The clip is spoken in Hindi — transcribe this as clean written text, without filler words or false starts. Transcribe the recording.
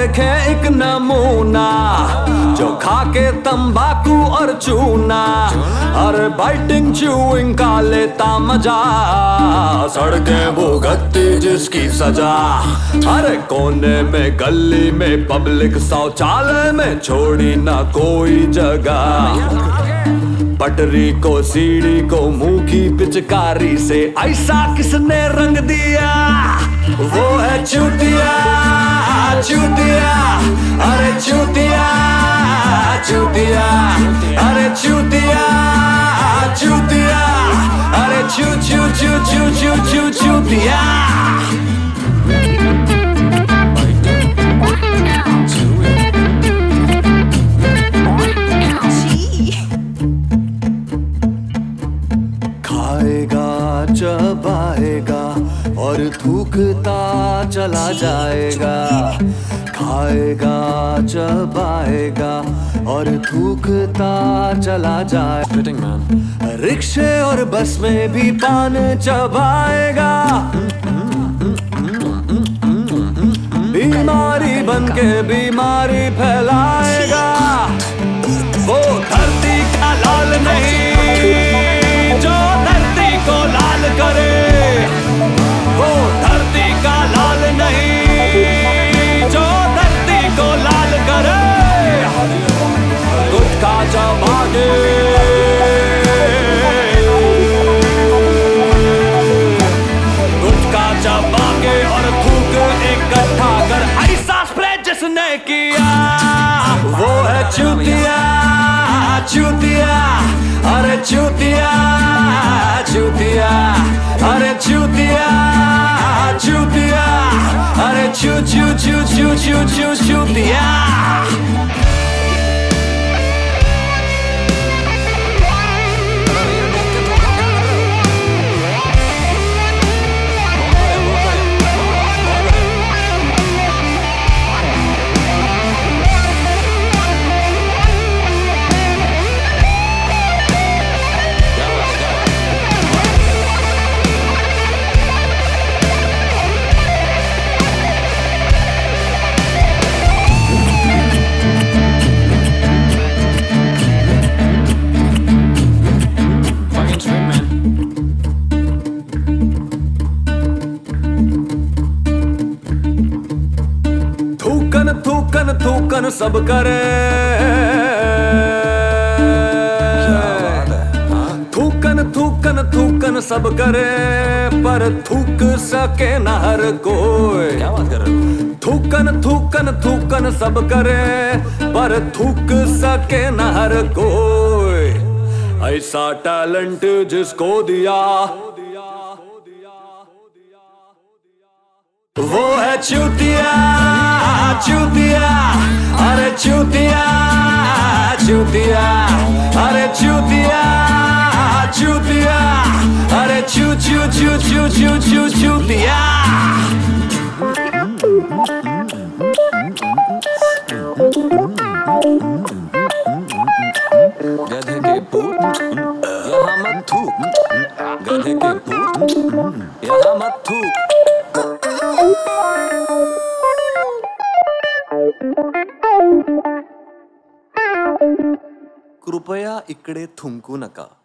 देखे एक नमूना जो खाके तंबाकू और चूना, हर बाइटिंग च्यूइंग का लेता मजा, सड़कें भुगतती जिसकी सजा। अरे कोने में गली में पब्लिक शौचालय में छोड़ी ना कोई जगह, पटरी को सीढ़ी को मुंह की पिचकारी से ऐसा किसने रंग दिया, वो है चूतिया चूतिया। अरे चूतिया चूतिया, अरे चूतिया चूतिया, अरे चू चू चू चू चू चू चूतिया। खाएगा चबाएगा और थूकता चला जाएगा, खाएगा चबाएगा और थूकता चला जाएगा। रिक्शे और बस में भी पान चबाएगा, बीमारी बन के बीमारी फैलाएगा। वो धरती का लाल नहीं जो धरती को लाल करे, वो धरती का लाल नहीं जो धरती को लाल करे। गुटखा चबा के, गुटखा चबा के और थूक इकट्ठा कर ऐसा स्प्रे जिसने किया, वो है चूतिया चूतिया। अरे चूतिया चूतिया, अरे चूतिया चूतिया, अरे चू चू चू चू चू चू चूतिया। थूकन थूकन थूकन सब करे, थूकन थूकन थूकन सब करे पर थूक सके न हर कोई। क्या बात कर रहे हो? थूकन थूकन थूकन सब करे पर थूक सके न हर कोई। ऐसा टैलेंट जिसको दिया वो है चूतिया चूतिया। अरे चूतिया चूतिया, अरे चूतिया चूतिया, अरे चू चू चू चू चू चू चूतिया। गधे के पूत यहाँ मत थूक, गधे के पूत यहाँ मत थूक। कृपया इकडे थुंकू नका।